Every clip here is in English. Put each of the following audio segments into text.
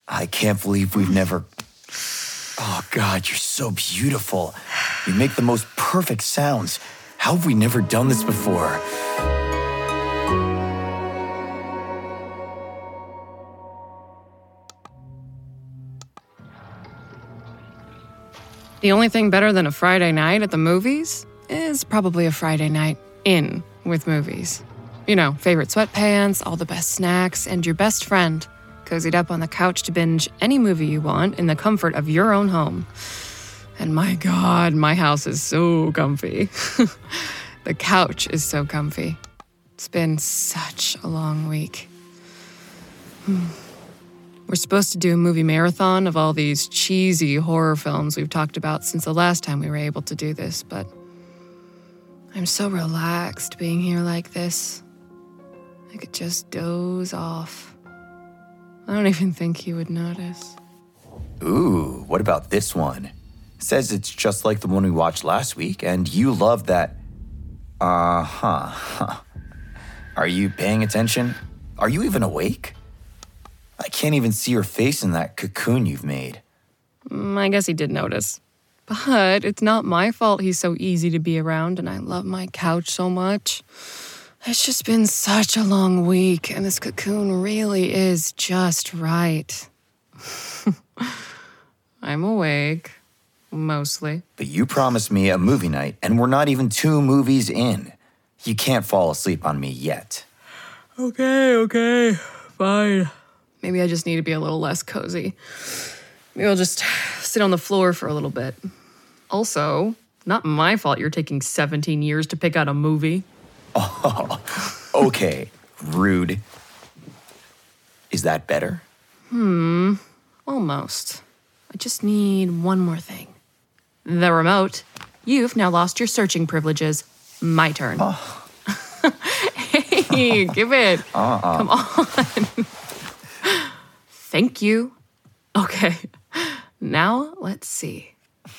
I can't believe we've never... Oh, God, you're so beautiful. You make the most perfect sounds. How have we never done this before? The only thing better than a Friday night at the movies is probably a Friday night in with movies. You know, favorite sweatpants, all the best snacks, and your best friend cozied up on the couch to binge any movie you want in the comfort of your own home. And my God, my house is so comfy. The couch is so comfy. It's been such a long week. We're supposed to do a movie marathon of all these cheesy horror films we've talked about since the last time we were able to do this, but I'm so relaxed being here like this. I could just doze off. I don't even think he would notice. Ooh, what about this one? Says it's just like the one we watched last week, and you love that... Are you paying attention? Are you even awake? I can't even see your face in that cocoon you've made. I guess he did notice. But it's not my fault he's so easy to be around, and I love my couch so much. It's just been such a long week, and this cocoon really is just right. I'm awake, mostly. But you promised me a movie night, and we're not even 2 movies in. You can't fall asleep on me yet. Okay, fine. Maybe I just need to be a little less cozy. Maybe I'll just sit on the floor for a little bit. Also, not my fault you're taking 17 years to pick out a movie. Oh, okay, rude. Is that better? Almost. I just need one more thing. The remote. You've now lost your searching privileges. My turn. Oh. Hey, give it. Come on. Thank you. Okay. Now, let's see.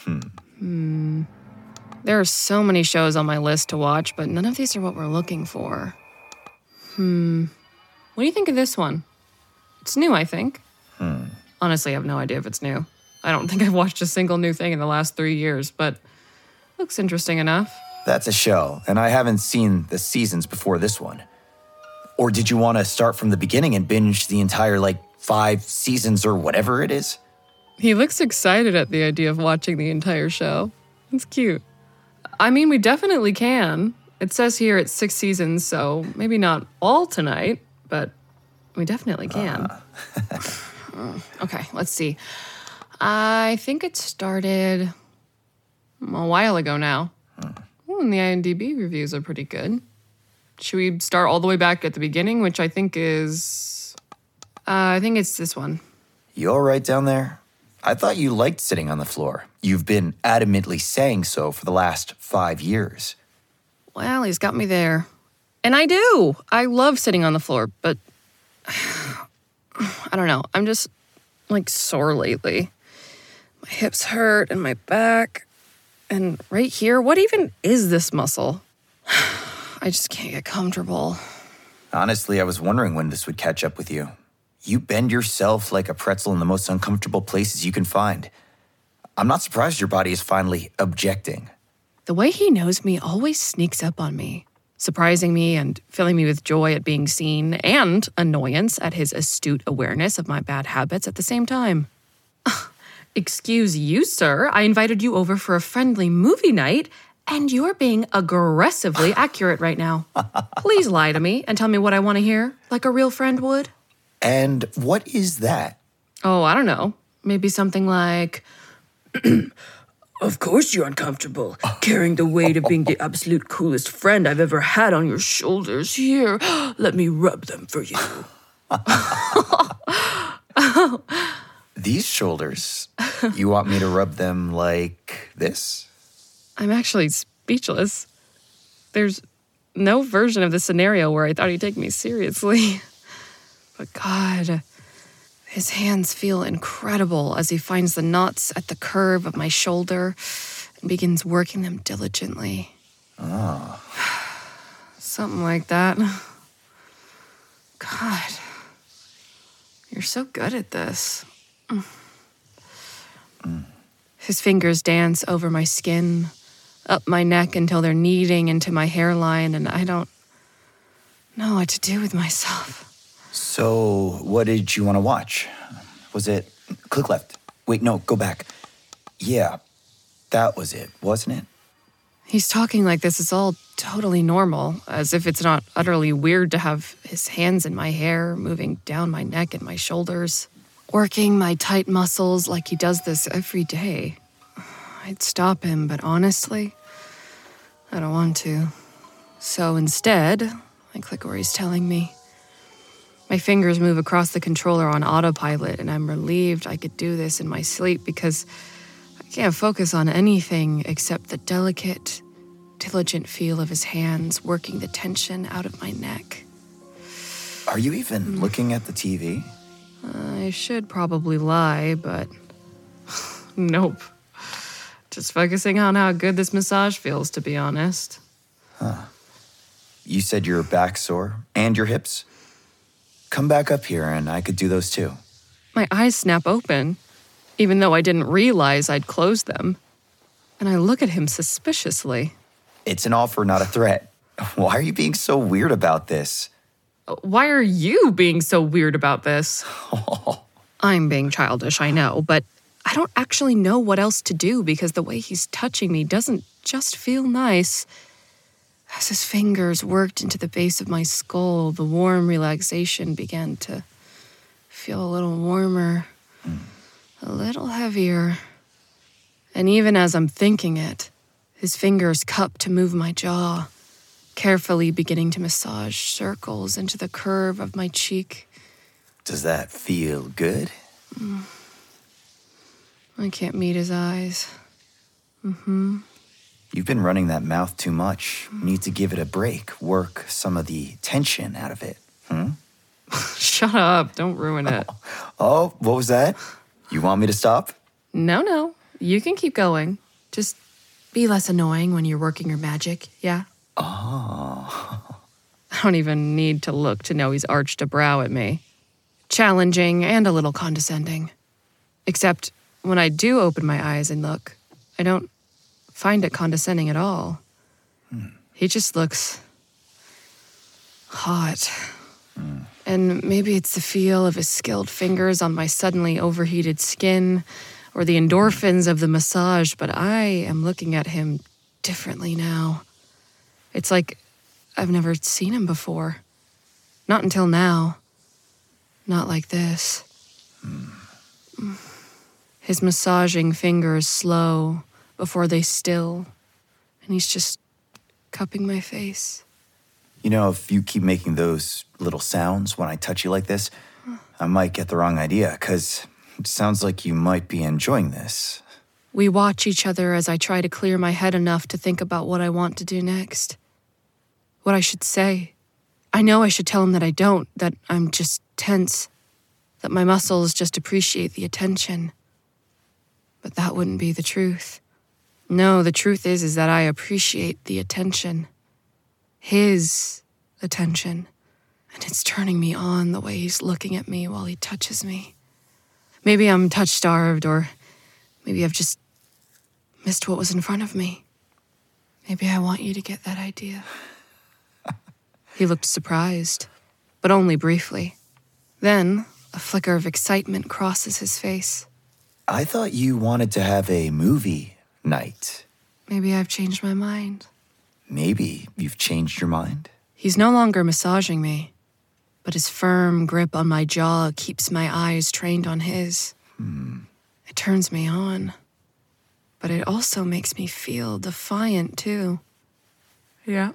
There are so many shows on my list to watch, but none of these are what we're looking for. What do you think of this one? It's new, I think. Honestly, I have no idea if it's new. I don't think I've watched a single new thing in the last 3 years, but looks interesting enough. That's a show, and I haven't seen the seasons before this one. Or did you want to start from the beginning and binge the entire, 5 seasons or whatever it is? He looks excited at the idea of watching the entire show. It's cute. I mean, we definitely can. It says here it's 6 seasons, so maybe not all tonight, but we definitely can. Okay, let's see. I think it started a while ago now. And the IMDb reviews are pretty good. Should we start all the way back at the beginning, which I think is... I think it's this one. You all right down there? I thought you liked sitting on the floor. You've been adamantly saying so for the last 5 years. Well, he's got me there. And I do. I love sitting on the floor, but... I don't know. I'm just, sore lately. My hips hurt and my back. And right here, what even is this muscle? I just can't get comfortable. Honestly, I was wondering when this would catch up with you. You bend yourself like a pretzel in the most uncomfortable places you can find. I'm not surprised your body is finally objecting. The way he knows me always sneaks up on me, surprising me and filling me with joy at being seen and annoyance at his astute awareness of my bad habits at the same time. Excuse you, sir. I invited you over for a friendly movie night, and you're being aggressively accurate right now. Please lie to me and tell me what I want to hear, like a real friend would. And what is that? Oh, I don't know. Maybe something like... Of course you're uncomfortable, carrying the weight of being the absolute coolest friend I've ever had on your shoulders. Here, let me rub them for you. These shoulders, you want me to rub them like this? I'm actually speechless. There's no version of the scenario where I thought he'd take me seriously. But God, his hands feel incredible as he finds the knots at the curve of my shoulder and begins working them diligently. Oh. Something like that. God, you're so good at this. His fingers dance over my skin, up my neck until they're kneading into my hairline, and I don't know what to do with myself. So, what did you want to watch? Was it click left? Wait, no, go back. Yeah, that was it, wasn't it? He's talking like this is all totally normal, as if it's not utterly weird to have his hands in my hair, moving down my neck and my shoulders, working my tight muscles like he does this every day. I'd stop him, but honestly, I don't want to. So instead, I click where he's telling me. My fingers move across the controller on autopilot, and I'm relieved I could do this in my sleep because I can't focus on anything except the delicate, diligent feel of his hands working the tension out of my neck. Are you even looking at the TV? I should probably lie, but nope. Just focusing on how good this massage feels, to be honest. You said your back sore and your hips? Come back up here and I could do those too. My eyes snap open, even though I didn't realize I'd closed them. And I look at him suspiciously. It's an offer, not a threat. Why are you being so weird about this? Why are you being so weird about this? I'm being childish, I know, but I don't actually know what else to do because the way he's touching me doesn't just feel nice. As his fingers worked into the base of my skull, the warm relaxation began to feel a little warmer, a little heavier. And even as I'm thinking it, his fingers cup to move my jaw, carefully beginning to massage circles into the curve of my cheek. Does that feel good? I can't meet his eyes. You've been running that mouth too much. You need to give it a break. Work some of the tension out of it. Shut up. Don't ruin it. Oh, what was that? You want me to stop? No. You can keep going. Just be less annoying when you're working your magic, yeah? Oh. I don't even need to look to know he's arched a brow at me. Challenging and a little condescending. Except when I do open my eyes and look, I don't find it condescending at all. He just looks hot. And maybe it's the feel of his skilled fingers on my suddenly overheated skin or the endorphins of the massage, but I am looking at him differently now. It's like I've never seen him before. Not until now. Not like this. His massaging fingers slow before they still, and he's just cupping my face. You know, if you keep making those little sounds when I touch you like this, I might get the wrong idea, because it sounds like you might be enjoying this. We watch each other as I try to clear my head enough to think about what I want to do next. What I should say. I know I should tell him that I don't, that I'm just tense, that my muscles just appreciate the attention. But that wouldn't be the truth. No, the truth is that I appreciate the attention. His attention. And it's turning me on the way he's looking at me while he touches me. Maybe I'm touch-starved, or maybe I've just missed what was in front of me. Maybe I want you to get that idea. He looked surprised, but only briefly. Then, a flicker of excitement crosses his face. I thought you wanted to have a movie night. Maybe I've changed my mind. Maybe you've changed your mind? He's no longer massaging me, but his firm grip on my jaw keeps my eyes trained on his. It turns me on, but it also makes me feel defiant, too. Yeah.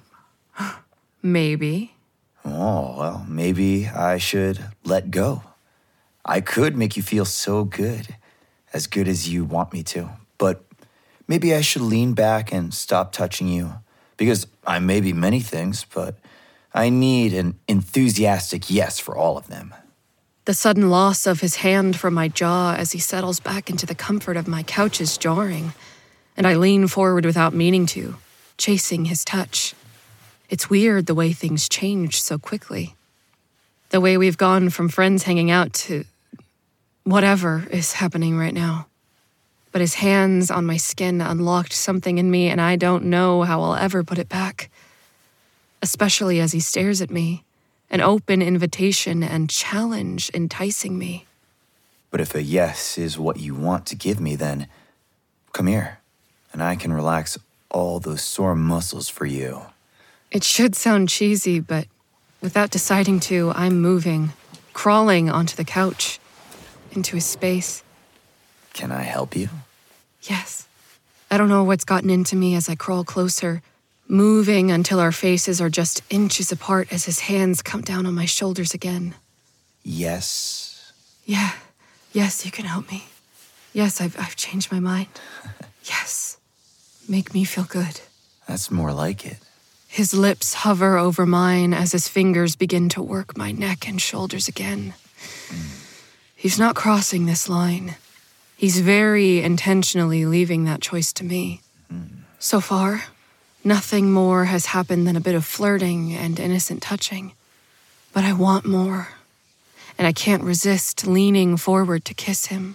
Maybe. Oh, well, maybe I should let go. I could make you feel so good as you want me to, but maybe I should lean back and stop touching you, because I may be many things, but I need an enthusiastic yes for all of them. The sudden loss of his hand from my jaw as he settles back into the comfort of my couch is jarring, and I lean forward without meaning to, chasing his touch. It's weird the way things change so quickly. The way we've gone from friends hanging out to, whatever is happening right now. But his hands on my skin unlocked something in me, and I don't know how I'll ever put it back. Especially as he stares at me, an open invitation and challenge enticing me. But if a yes is what you want to give me, then come here, and I can relax all those sore muscles for you. It should sound cheesy, but without deciding to, I'm moving, crawling onto the couch, into his space. Can I help you? Yes. I don't know what's gotten into me as I crawl closer, moving until our faces are just inches apart as his hands come down on my shoulders again. Yes. Yeah. Yes, you can help me. Yes, I've changed my mind. Yes. Make me feel good. That's more like it. His lips hover over mine as his fingers begin to work my neck and shoulders again. He's not crossing this line. He's very intentionally leaving that choice to me. So far, nothing more has happened than a bit of flirting and innocent touching. But I want more, and I can't resist leaning forward to kiss him.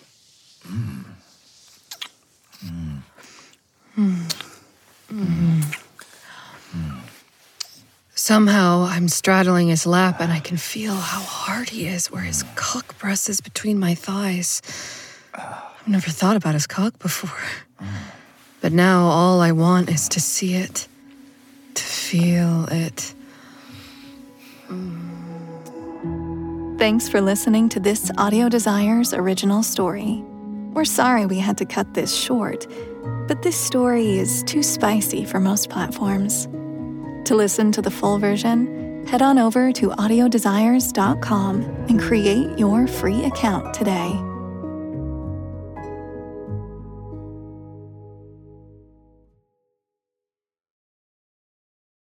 Somehow, I'm straddling his lap, and I can feel how hard he is where his cock presses between my thighs. I've never thought about his cock before. But now all I want is to see it, to feel it. Thanks for listening to this Audio Desires original story. We're sorry we had to cut this short, but this story is too spicy for most platforms. To listen to the full version, head on over to audiodesires.com and create your free account today.